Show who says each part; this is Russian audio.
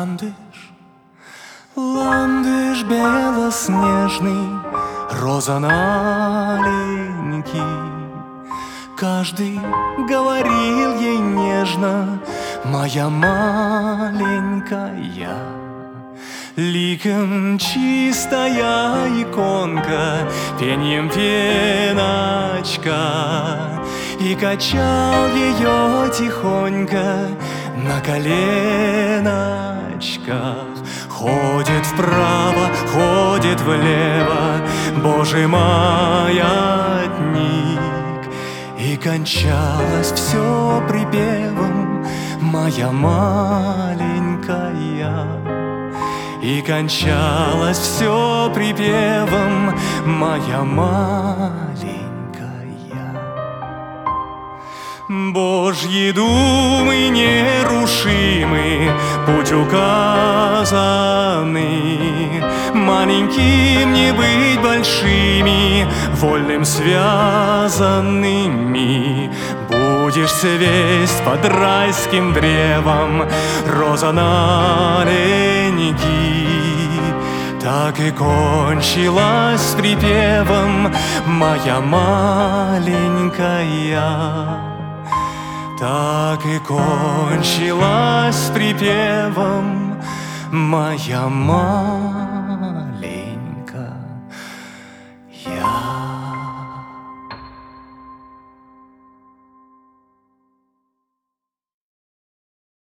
Speaker 1: ландыш белоснежный, розаналенький. Каждый говорил ей нежно: моя маленькая. Ликом чистая иконка, пеньем пеночка, и качал ее тихонько на коленочках. Ходит вправо, ходит влево, Божий маятник, и кончалось все припевом: моя маленькая. И кончалось все припевом: моя маленькая. Божьи думы нерушимы, путь указанный. Маленьким не быть большими, вольным связанными. Будешь свесть под райским древом, розаналенький. Так и кончилась припевом: моя маленькая. Так и кончилась припевом: моя маленькая.